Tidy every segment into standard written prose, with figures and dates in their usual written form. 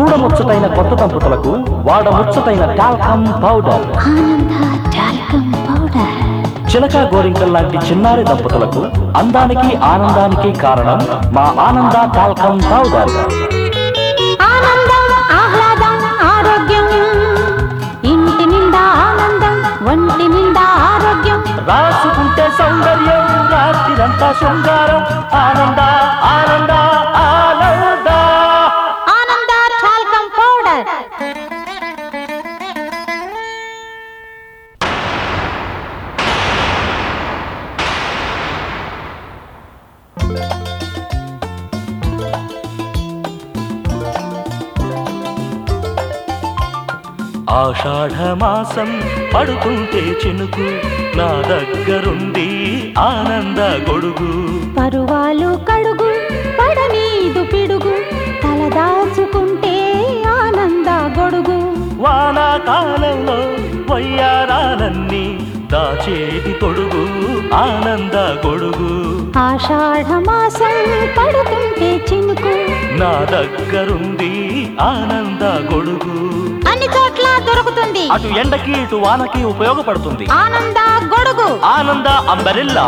చూడముచ్చటైన కొత్త దంపతులకు వాడముచ్చటైన talcum powder. చిలక గోరింకల్ లాంటి చిన్నారి దంపతులకు అందానికి ఆనందానికి కారణం మా ఆనంద టాల్కమ్ పౌడర్. ఆనందం ఆహ్లాదం ఆరోగ్యం, ఇంటి నిండా ఆనందం, ఒంటి నిండా ఆరోగ్యం. రాసుకుంటే సౌందర్యం, రాత్రిరంతా శృంగారం. ఆనంద ఆనంద ఆనంద ఆనంద టాల్కమ్ పౌడర్. ఆషాఢమాసం పడుతుంటే చినుకు, నా దగ్గరుంది ఆనంద గొడుగు. పరువాలు కడుగు, పడనీదు పిడుగు, తలదాచుకుంటే ఆనంద గొడుగు. వానాకాలంలో వయ్యారాలన్నీ దాచేది తొడుగు, ఆనంద గొడుగు. ఆషాఢమాసం పడుతుంటే చినుకు, నా దగ్గరుంది ఆనంద గొడుగు. అన్ని చోట్ల దొరుకుతుంది, అటు ఎండకి ఇటు వానకి ఉపయోగపడుతుంది. ఆనంద గొడుగు, ఆనంద అంబరెల్లా.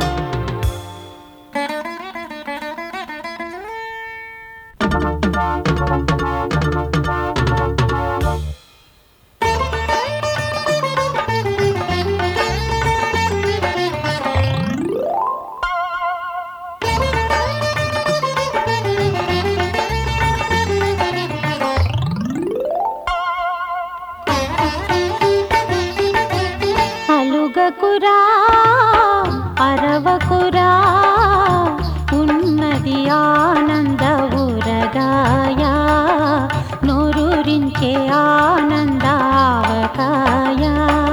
అలుగకురా అరవకురా, ఉన్నది ఆనంద ఊరగాయ, నోరూరించే ఆనంద ఆవకాయ.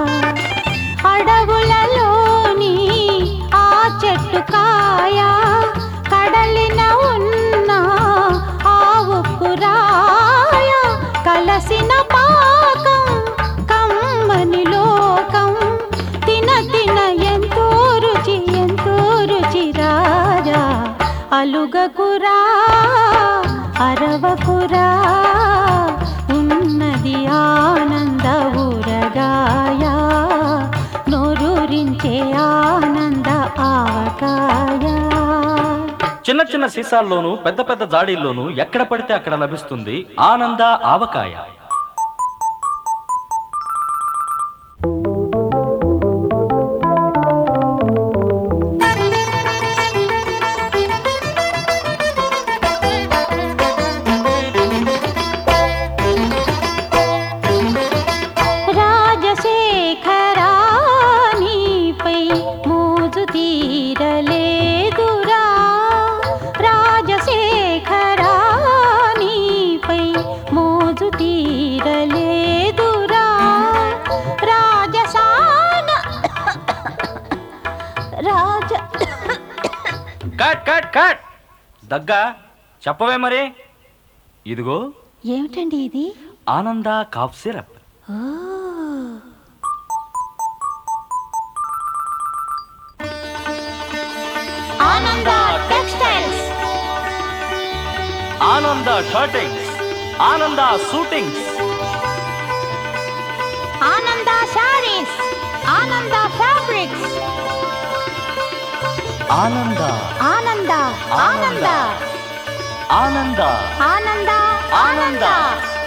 అడవులలోని ఆ చెట్టు కాయ, కడలిన ఉన్న ఆ ఉప్పురాయ, కలసిన పాకం కమ్మని లోకం, తిన తిన ఎంతో రుచి రాజా. అలుగకురా అరవకురా, ఉన్నది ఆనంద ఊరగాయ, నోరూరించే ఆనంద ఆవకాయ. చిన్న చిన్న సీసాల్లోనూ పెద్ద పెద్ద జాడీల్లోనూ ఎక్కడ పడితే అక్కడ లభిస్తుంది ఆనంద ఆవకాయ. రాజశేఖరానిపై మోజు తీరలేదురా, రాజశేఖరానిపై మోజు తీరలేదురా. రాజసాన రాజ కట్ కట్ కట్. దగ్గా చెప్పవే మరి. ఇదిగో ఏమిటండి ఇది? Ananda cough syrup. Ananda textiles, Ananda shirtings, Ananda suitings, Ananda sarees, ఆనంద ఫ్యాబ్రిక్స్. ఆనంద ఆనంద ఆనంద ఆనంద ఆనంద ఆనంద. ఆనంద.